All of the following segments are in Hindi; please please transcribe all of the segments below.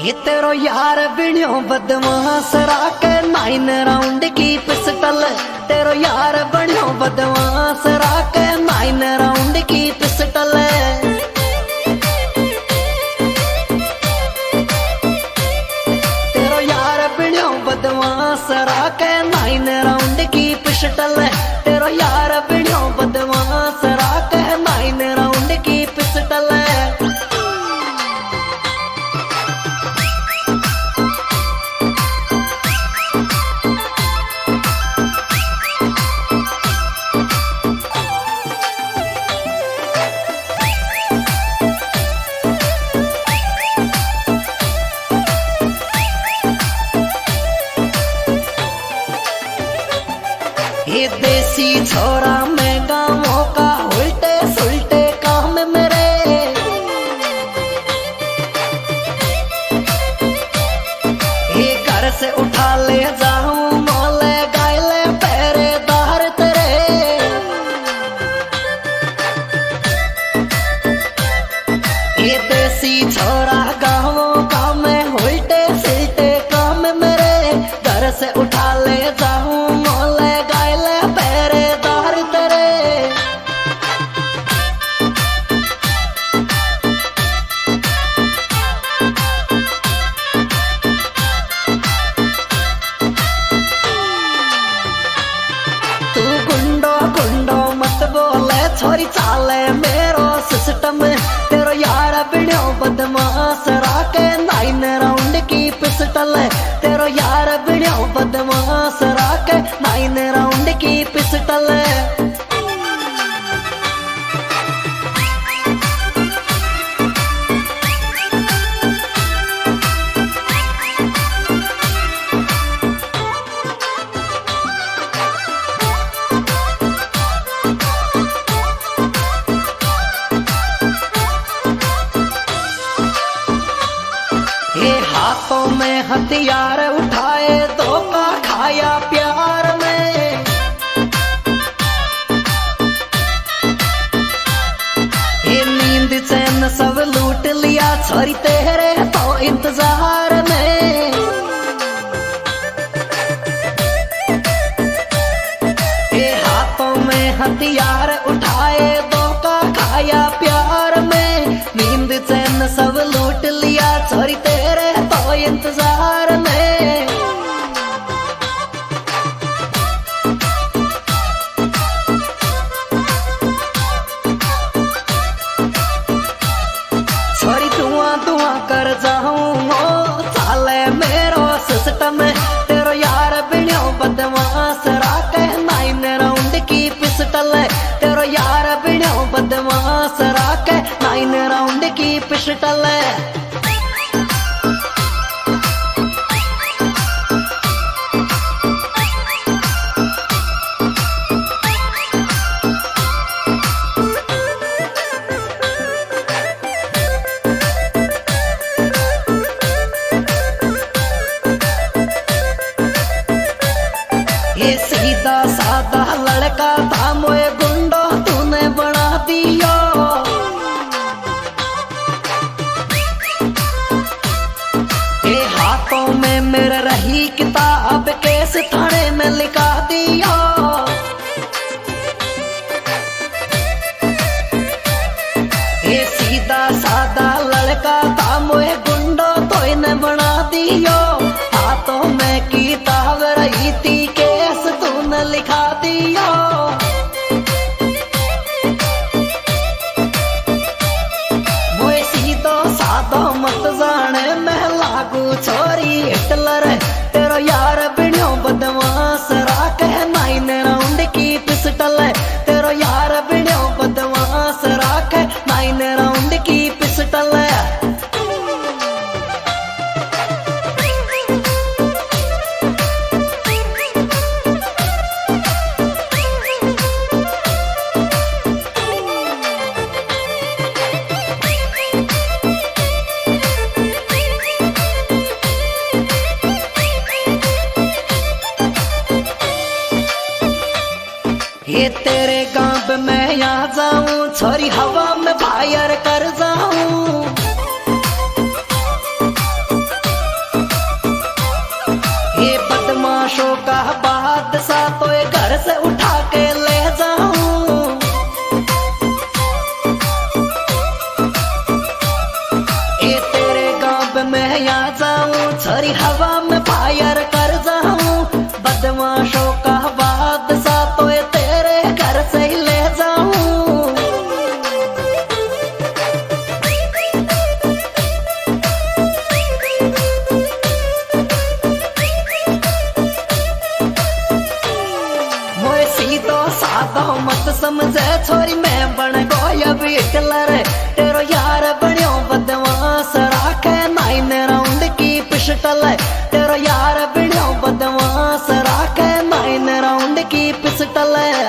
ये तेरो यार बिनियो बदमाश राके 9 राउंड की पिस्टल। तेरो यार बिनियो बदमाश राके 9 राउंड की पिस्टल। तेरो यार बिनियो बदमाश राके 9 राउंड की पिस्टल। तेरो यार बिनियो बदमाश राके 9 राउंड की पिस्टल। ये देसी छोरा मैं गाँवों का उल्टे सुलटे काम मेरे। ये घर से उठा ले जाऊं मोले गायले पहरेदार तेरे। ये देसी छोरा गाँवों का मैं उल्टे सुलटे काम मेरे। घर से उठा ले जाऊं मोले पहरेदार तेरे। तू गुंडो गुंडो मत बोले छोरी चाले मेरो सिस्टम। तेरो यार बिनियो बदमाश राके 9 राउंड की पिस्टल। तेरो यार बिनियो बदमाश राके 9 राउंड की पिस्टल। ये हाथों में हथियार उठाए धोखा खाया प्यार में। ये नींद चैन सब लूट लिया छोरी तेरे तो इंतजार में। ये हाथों में हथियार उठाए धोखा खाया प्यार में। नींद चैन सब लूट लिया छोरी तेरे तो इंतजार में। छोरी धुआं धुआं कर जाऊं चाले मेरो सिस्टम। तेरो यार बिनियो बदमाश राके 9 राउंड की पिस्टल। तेरो यार बिनियो बदमाश राके 9 राउंड की पिस्टल। ये सीधा साधा लड़का था मोए गुंडो तूने बना दियो। ये हाथों में मेरे रही किताब केस थाने में लिखा दियो। ये सीधा साधा लड़का था मोए गुंडो तो इन्हें बना दियो। हाथों में किताब रही थी केस तूने लिखा दियो। मोए सीधो साधो मत जाने मैं लागू छोरी हिटलर। तेरो यार बिनियो बदमाश राके 9 राउंड की पिस्टल। तेरो यार बिनियो बदमाश राके 9 राउंड की पिस्टल। ये तेरे गांव में आ जाऊं छोरी हवा में फायर कर जाऊं। छोरी हवा में फायर कर जाऊं, बदमाशों का बादशाह तो ये तेरे घर से ही ले जाऊं। मोए सीधो साधो मत समझे छोरी, मैं बन गयो अब हिटलर, तेरो यार बन्यो बदमाश राखे 9 राउंड की पिस्टल, तेरो यार बन्यो बदमाश राखे 9 राउंड की पिस्टल।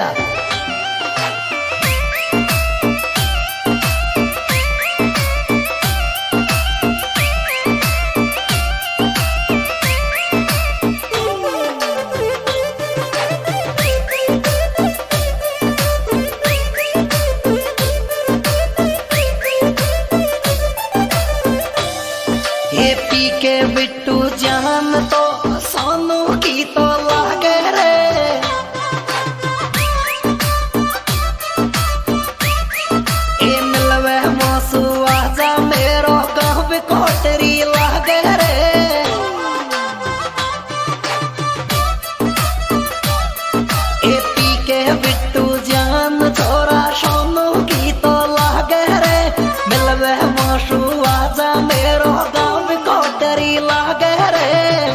ये पी के बिट्टू जान तो सोनू की तो लागे रे, ये मिलवे मौसू आजा मेरो गाँव भी कोटरी लागे रे। ये पी के बिट्टू जान छोरा सोनू की तो लागे रे, मिलवे मौसू आजा मेरो कोटरी लागे रे।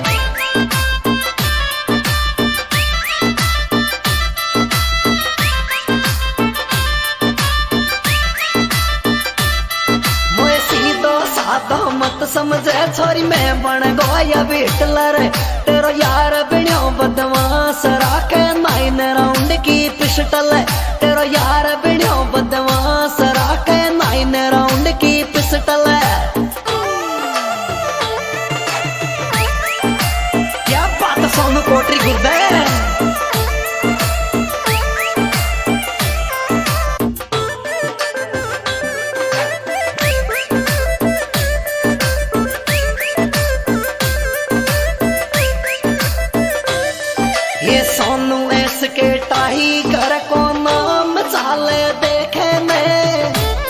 मोए सीधो साधो मत समझे छोरी, मैं बन गया हिटलर, तेरो यार बन्यो बदमाश राखे 9 राउंड की पिस्टल, तेरो यार बन्यो बदमाश राखे 9 राउंड की पिस्टल। सोनू कोटरी गुर्दे ये सोनू ऐसके टाइगर को नाम चाले देखे में,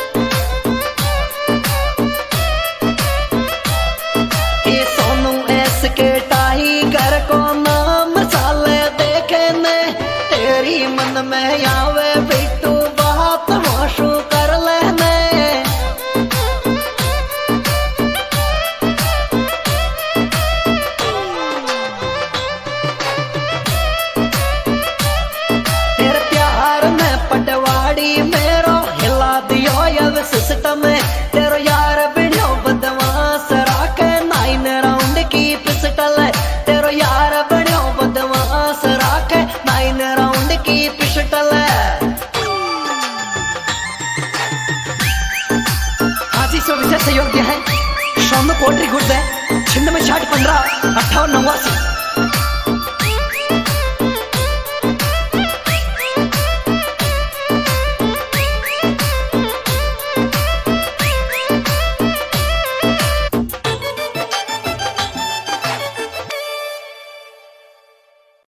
ये सोनू ऐसके टाइगर को नाम चाले देखे ने, तेरी मन में आवे बिट्टू बात होशू कर लेने। तेरे प्यार में पटवाड़ी मेरो हिला दियो अब सिस्टम, तेरो यार बन्यो बदमाश राखे 9 राउंड की पिस्टल, तेरो यार बन्यो बदमाश राखे 9 राउंड की पिस्टल। आज इस विषय सहयोग दिया है सोनू कोटरी गुर्दे, छिंद में 60 15 58 89।